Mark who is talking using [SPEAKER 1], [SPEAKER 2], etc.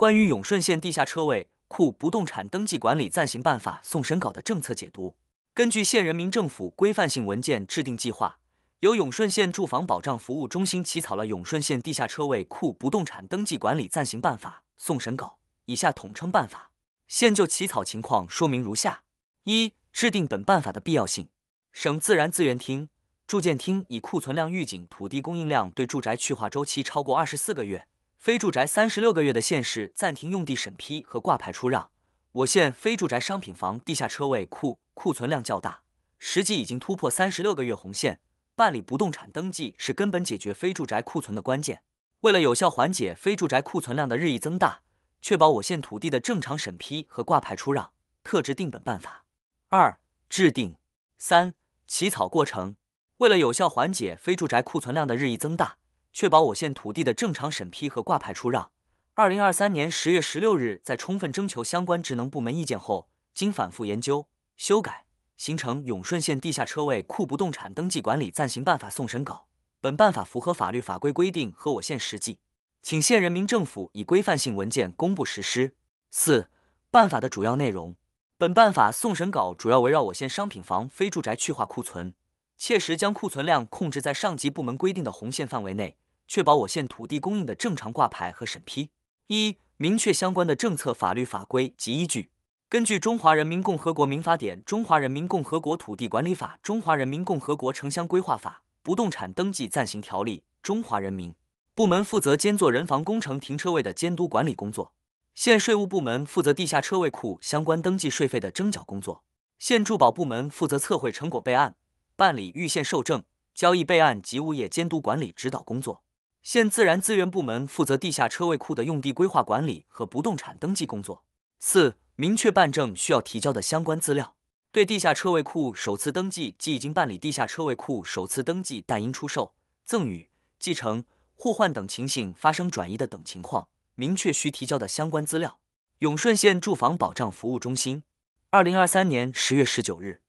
[SPEAKER 1] 关于永顺县地下车位库不动产登记管理暂行办法送审稿的政策解读。根据县人民政府规范性文件制定计划，由永顺县住房保障服务中心起草了永顺县地下车位库不动产登记管理暂行办法送审稿，以下统称办法。现就起草情况说明如下：一、制定本办法的必要性。省自然资源厅、住建厅以库存量预警土地供应量对住宅去化周期超过24个月，非住宅36个月的县市暂停用地审批和挂牌出让。我县非住宅商品房地下车位库存量较大，实际已经突破36个月红线，办理不动产登记是根本解决非住宅库存的关键。为了有效缓解非住宅库存量的日益增大，确保我县土地的正常审批和挂牌出让，特制定本办法。二、制定。三、起草过程。为了有效缓解非住宅库存量的日益增大，确保我县土地的正常审批和挂牌出让，2023年10月16日，在充分征求相关职能部门意见后，经反复研究、修改，形成永顺县地下车位库不动产登记管理暂行办法送审稿。本办法符合法律法规规定和我县实际，请县人民政府以规范性文件公布实施。四、办法的主要内容。本办法送审稿主要围绕我县商品房非住宅去化库存，切实将库存量控制在上级部门规定的红线范围内，确保我县土地供应的正常挂牌和审批。一、明确相关的政策法律法规及依据。根据《中华人民共和国民法典》《中华人民共和国土地管理法》《中华人民共和国城乡规划法》《不动产登记暂行条例》，中华人民部门负责监做人防工程停车位的监督管理工作，县税务部门负责地下车位库相关登记税费的征缴工作，县住保部门负责测绘成果备案，办理预县受证、交易备案及物业监督管理指导工作。县自然资源部门负责地下车位库的用地规划管理和不动产登记工作。四、明确办证需要提交的相关资料。对地下车位库首次登记及已经办理地下车位库首次登记但因出售、赠与、继承、互换等情形发生转移的等情况，明确需提交的相关资料。永顺县住房保障服务中心，2023年10月19日。